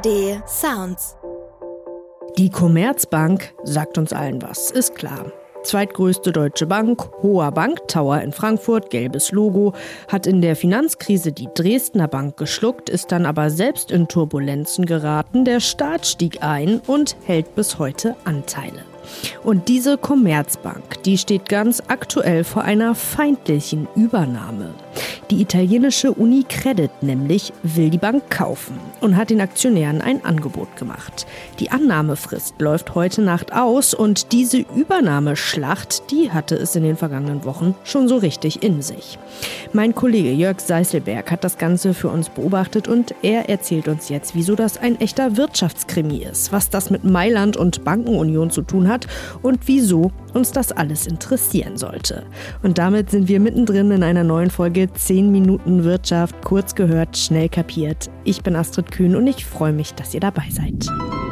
ARD Sounds. Die Commerzbank sagt uns allen was, ist klar. Zweitgrößte deutsche Bank, hoher Banktower in Frankfurt, gelbes Logo, hat in der Finanzkrise die Dresdner Bank geschluckt, ist dann aber selbst in Turbulenzen geraten. Der Staat stieg ein und hält bis heute Anteile. Und diese Commerzbank, die steht ganz aktuell vor einer feindlichen Übernahme. Die italienische Unicredit nämlich will die Bank kaufen und hat den Aktionären ein Angebot gemacht. Die Annahmefrist läuft heute Nacht aus und diese Übernahmeschlacht, die hatte es in den vergangenen Wochen schon so richtig in sich. Mein Kollege Jörg Seißelberg hat das Ganze für uns beobachtet und er erzählt uns jetzt, wieso das ein echter Wirtschaftskrimi ist, was das mit Mailand und Bankenunion zu tun hat und wieso uns das alles interessieren sollte. Und damit sind wir mittendrin in einer neuen Folge 10 Minuten Wirtschaft, kurz gehört, schnell kapiert. Ich bin Astrid Kühn und ich freue mich, dass ihr dabei seid.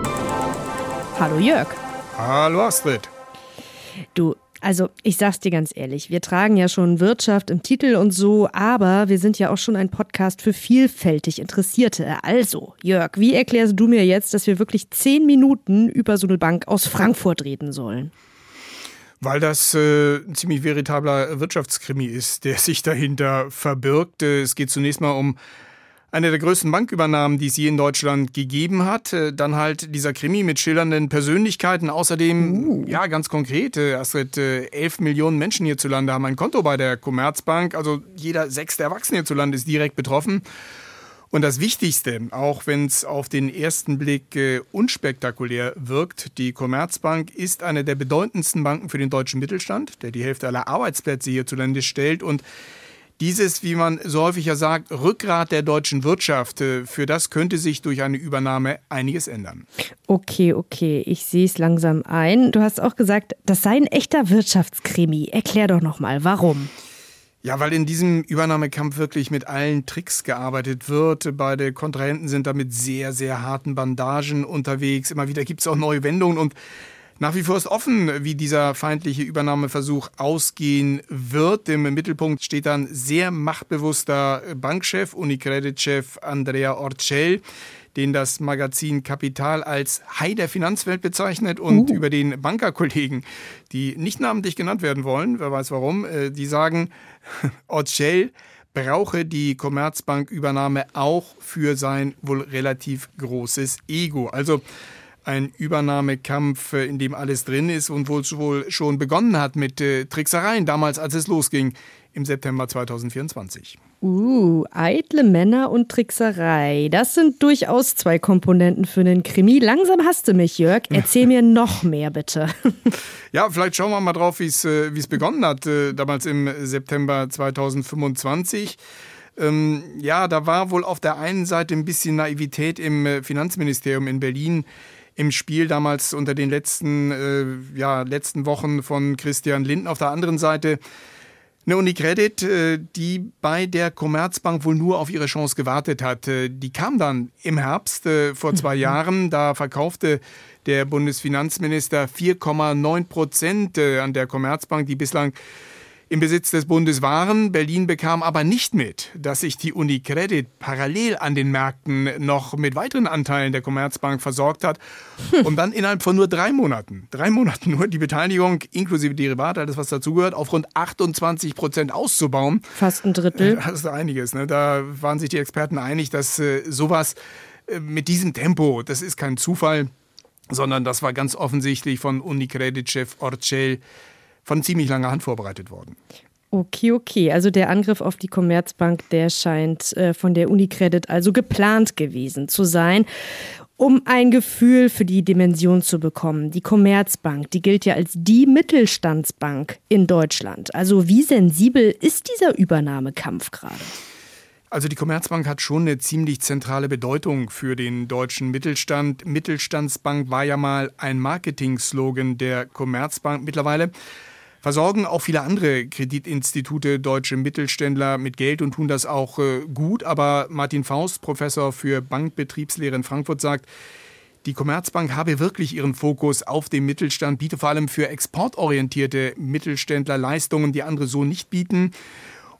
Hallo Jörg. Hallo Astrid. Du, also ich sag's dir ganz ehrlich, wir tragen ja schon Wirtschaft im Titel und so, aber wir sind ja auch schon ein Podcast für vielfältig Interessierte. Also Jörg, wie erklärst du mir jetzt, dass wir wirklich 10 Minuten über so eine Bank aus Frankfurt reden sollen? Weil das ein ziemlich veritabler Wirtschaftskrimi ist, der sich dahinter verbirgt. Es geht zunächst mal um eine der größten Bankübernahmen, die es je in Deutschland gegeben hat. Dann halt dieser Krimi mit schillernden Persönlichkeiten. Außerdem, ja ganz konkret, Astrid, 11 Millionen Menschen hierzulande haben ein Konto bei der Commerzbank. Also jeder 6. Erwachsene hierzulande ist direkt betroffen. Und das Wichtigste, auch wenn es auf den ersten Blick unspektakulär wirkt, die Commerzbank ist eine der bedeutendsten Banken für den deutschen Mittelstand, der die Hälfte aller Arbeitsplätze hierzulande stellt. Und dieses, wie man so häufig ja sagt, Rückgrat der deutschen Wirtschaft, für das könnte sich durch eine Übernahme einiges ändern. Okay, ich sehe es langsam ein. Du hast auch gesagt, das sei ein echter Wirtschaftskrimi. Erklär doch nochmal, warum? Ja, weil in diesem Übernahmekampf wirklich mit allen Tricks gearbeitet wird. Beide Kontrahenten sind da mit sehr, sehr harten Bandagen unterwegs. Immer wieder gibt es auch neue Wendungen und nach wie vor ist offen, wie dieser feindliche Übernahmeversuch ausgehen wird. Im Mittelpunkt steht dann sehr machtbewusster Bankchef, Unicredit-Chef Andrea Orcel, den das Magazin Kapital als Hai der Finanzwelt bezeichnet und über den Bankerkollegen, die nicht namentlich genannt werden wollen, wer weiß warum, die sagen, Orcel brauche die Commerzbank-Übernahme auch für sein wohl relativ großes Ego. Also ein Übernahmekampf, in dem alles drin ist und wohl schon begonnen hat mit Tricksereien, damals als es losging, im September 2024. Eitle Männer und Trickserei. Das sind durchaus 2 Komponenten für einen Krimi. Langsam hasst du mich, Jörg. Erzähl mir noch mehr, bitte. Ja, vielleicht schauen wir mal drauf, wie es begonnen hat, damals im September 2025. Ja, da war wohl auf der einen Seite ein bisschen Naivität im Finanzministerium in Berlin im Spiel, damals unter den letzten Wochen von Christian Lindner. Auf der anderen Seite eine Unicredit, die bei der Commerzbank wohl nur auf ihre Chance gewartet hat. Die kam dann im Herbst vor 2 Jahren. Da verkaufte der Bundesfinanzminister 4,9% an der Commerzbank, die bislang im Besitz des Bundes waren. Berlin bekam aber nicht mit, dass sich die Unicredit parallel an den Märkten noch mit weiteren Anteilen der Commerzbank versorgt hat, um dann innerhalb von nur 3 Monaten nur die Beteiligung inklusive Derivate, alles was dazugehört, auf rund 28% auszubauen. Fast ein Drittel. Das ist einiges, ne? Da waren sich die Experten einig, dass sowas mit diesem Tempo, das ist kein Zufall, sondern das war ganz offensichtlich von Unicredit-Chef Orcel von ziemlich langer Hand vorbereitet worden. Okay. Also der Angriff auf die Commerzbank, der scheint von der Unicredit also geplant gewesen zu sein. Um ein Gefühl für die Dimension zu bekommen, die Commerzbank, die gilt ja als die Mittelstandsbank in Deutschland. Also wie sensibel ist dieser Übernahmekampf gerade? Also die Commerzbank hat schon eine ziemlich zentrale Bedeutung für den deutschen Mittelstand. Mittelstandsbank war ja mal ein Marketing-Slogan der Commerzbank. Mittlerweile versorgen auch viele andere Kreditinstitute deutsche Mittelständler mit Geld und tun das auch gut. Aber Martin Faust, Professor für Bankbetriebslehre in Frankfurt, sagt, die Commerzbank habe wirklich ihren Fokus auf den Mittelstand, biete vor allem für exportorientierte Mittelständler Leistungen, die andere so nicht bieten.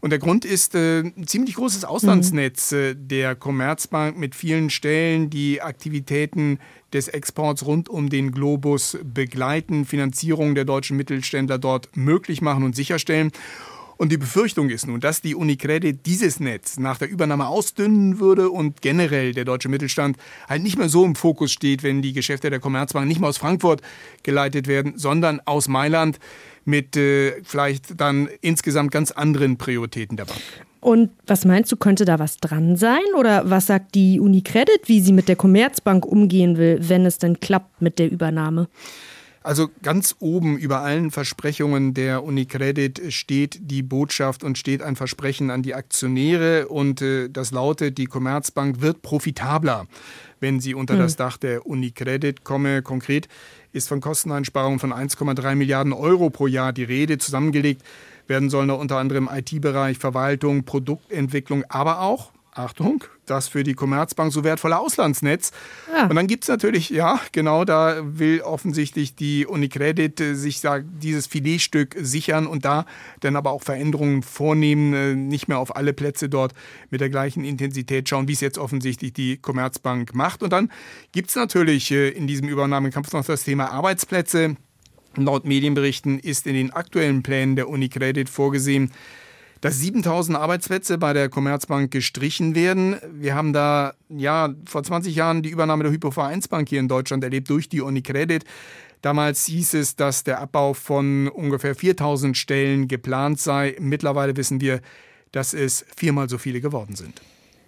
Und der Grund ist ein ziemlich großes Auslandsnetz der Commerzbank mit vielen Stellen, die Aktivitäten des Exports rund um den Globus begleiten, Finanzierung der deutschen Mittelständler dort möglich machen und sicherstellen. Und die Befürchtung ist nun, dass die UniCredit dieses Netz nach der Übernahme ausdünnen würde und generell der deutsche Mittelstand halt nicht mehr so im Fokus steht, wenn die Geschäfte der Commerzbank nicht mehr aus Frankfurt geleitet werden, sondern aus Mailand mit vielleicht dann insgesamt ganz anderen Prioritäten der Bank. Und was meinst du, könnte da was dran sein? Oder was sagt die UniCredit, wie sie mit der Commerzbank umgehen will, wenn es denn klappt mit der Übernahme? Also ganz oben über allen Versprechungen der UniCredit steht die Botschaft und steht ein Versprechen an die Aktionäre und das lautet, die Commerzbank wird profitabler, wenn sie unter das Dach der UniCredit komme. Konkret ist von Kosteneinsparungen von 1,3 Milliarden Euro pro Jahr die Rede. Zusammengelegt werden sollen da unter anderem IT-Bereich, Verwaltung, Produktentwicklung, aber auch, Achtung, das für die Commerzbank so wertvolle Auslandsnetz. Ja. Und dann gibt es natürlich, ja, genau, da will offensichtlich die UniCredit sich dieses Filetstück sichern und da dann aber auch Veränderungen vornehmen, nicht mehr auf alle Plätze dort mit der gleichen Intensität schauen, wie es jetzt offensichtlich die Commerzbank macht. Und dann gibt es natürlich in diesem Übernahmekampf noch das Thema Arbeitsplätze. Laut Medienberichten ist in den aktuellen Plänen der UniCredit vorgesehen, dass 7.000 Arbeitsplätze bei der Commerzbank gestrichen werden. Wir haben da vor 20 Jahren die Übernahme der Hypo-Vereinsbank hier in Deutschland erlebt durch die UniCredit. Damals hieß es, dass der Abbau von ungefähr 4.000 Stellen geplant sei. Mittlerweile wissen wir, dass es 4-mal so viele geworden sind.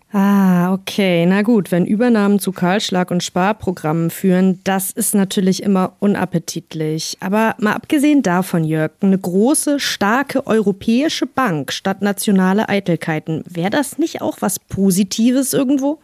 Ah, okay. Na gut, wenn Übernahmen zu Kahlschlag- und Sparprogrammen führen, das ist natürlich immer unappetitlich. Aber mal abgesehen davon, Jörg, eine große, starke europäische Bank statt nationale Eitelkeiten, wäre das nicht auch was Positives irgendwo?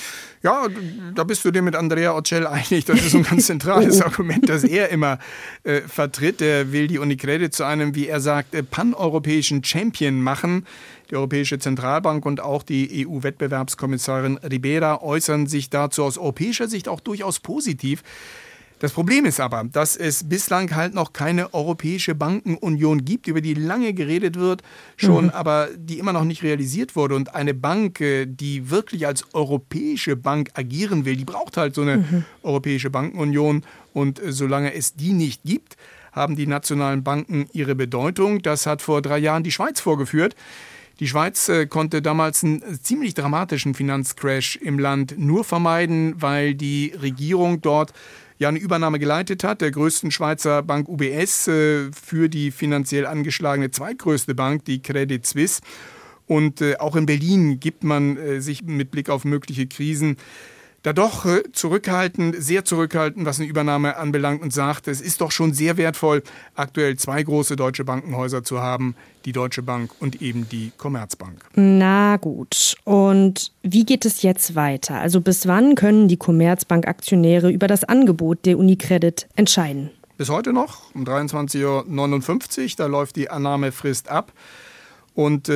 Ja, da bist du dir mit Andrea Ocel einig. Das ist so ein ganz zentrales Argument, das er immer vertritt. Er will die UniCredit zu einem, wie er sagt, paneuropäischen Champion machen. Die Europäische Zentralbank und auch die EU-Wettbewerbskommissarin Ribera äußern sich dazu aus europäischer Sicht auch durchaus positiv. Das Problem ist aber, dass es bislang halt noch keine europäische Bankenunion gibt, über die lange geredet wird, schon, aber die immer noch nicht realisiert wurde. Und eine Bank, die wirklich als europäische Bank agieren will, die braucht halt so eine europäische Bankenunion. Und solange es die nicht gibt, haben die nationalen Banken ihre Bedeutung. Das hat vor 3 Jahren die Schweiz vorgeführt. Die Schweiz konnte damals einen ziemlich dramatischen Finanzcrash im Land nur vermeiden, weil die Regierung dort eine Übernahme geleitet hat, der größten Schweizer Bank UBS für die finanziell angeschlagene zweitgrößte Bank, die Credit Suisse. Und auch in Berlin gibt man sich mit Blick auf mögliche Krisen da doch zurückhaltend, sehr zurückhaltend, was eine Übernahme anbelangt und sagt, es ist doch schon sehr wertvoll, aktuell 2 große deutsche Bankenhäuser zu haben, die Deutsche Bank und eben die Commerzbank. Na gut, und wie geht es jetzt weiter? Also bis wann können die Commerzbank-Aktionäre über das Angebot der UniCredit entscheiden? Bis heute noch, um 23:59 Uhr, da läuft die Annahmefrist ab. Und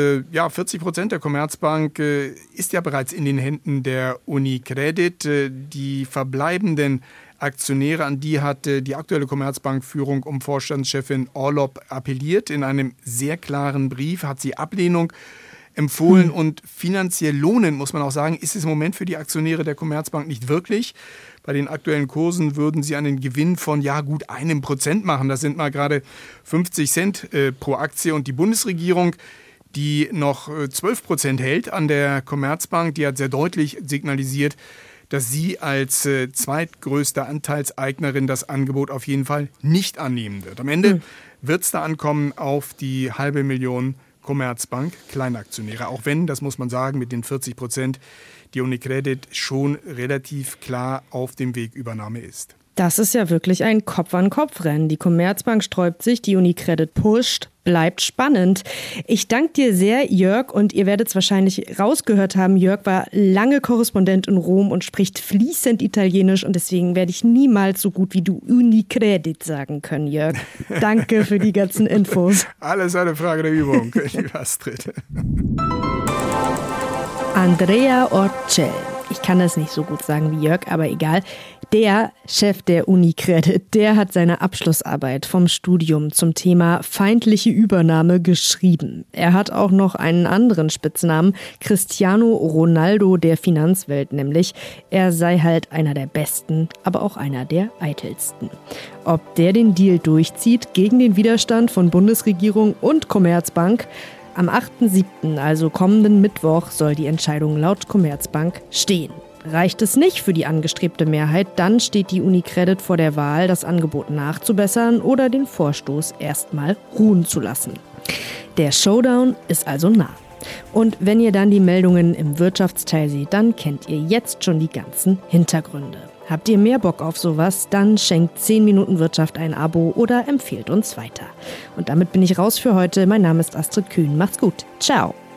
40% der Commerzbank ist ja bereits in den Händen der UniCredit. Die verbleibenden Aktionäre, an die hat die aktuelle Commerzbank-Führung um Vorstandschefin Orlopp appelliert. In einem sehr klaren Brief hat sie Ablehnung empfohlen und finanziell lohnen, muss man auch sagen, ist es im Moment für die Aktionäre der Commerzbank nicht wirklich. Bei den aktuellen Kursen würden sie einen Gewinn von gut 1% machen. Das sind mal gerade 50 Cent pro Aktie. Und die Bundesregierung, die noch 12% hält an der Commerzbank, die hat sehr deutlich signalisiert, dass sie als zweitgrößte Anteilseignerin das Angebot auf jeden Fall nicht annehmen wird. Am Ende wird es da ankommen auf die 500.000 Commerzbank Kleinaktionäre. Auch wenn, das muss man sagen, mit den 40% die UniCredit schon relativ klar auf dem Weg Übernahme ist. Das ist ja wirklich ein Kopf-an-Kopf-Rennen. Die Commerzbank sträubt sich, die UniCredit pusht. Bleibt spannend. Ich danke dir sehr, Jörg, und ihr werdet es wahrscheinlich rausgehört haben, Jörg war lange Korrespondent in Rom und spricht fließend Italienisch und deswegen werde ich niemals so gut wie du UniCredit sagen können, Jörg. Danke für die ganzen Infos. Alles eine Frage der Übung, liebe Astrid. Andrea Ocel. ich kann das nicht so gut sagen wie Jörg, aber egal. Der Chef der UniCredit, der hat seine Abschlussarbeit vom Studium zum Thema feindliche Übernahme geschrieben. Er hat auch noch einen anderen Spitznamen, Cristiano Ronaldo der Finanzwelt nämlich. Er sei halt einer der Besten, aber auch einer der eitelsten. Ob der den Deal durchzieht gegen den Widerstand von Bundesregierung und Commerzbank? Am 8.7., also kommenden Mittwoch, soll die Entscheidung laut Commerzbank stehen. Reicht es nicht für die angestrebte Mehrheit, dann steht die UniCredit vor der Wahl, das Angebot nachzubessern oder den Vorstoß erstmal ruhen zu lassen. Der Showdown ist also nah. Und wenn ihr dann die Meldungen im Wirtschaftsteil seht, dann kennt ihr jetzt schon die ganzen Hintergründe. Habt ihr mehr Bock auf sowas, dann schenkt 10 Minuten Wirtschaft ein Abo oder empfehlt uns weiter. Und damit bin ich raus für heute. Mein Name ist Astrid Kühn. Macht's gut. Ciao.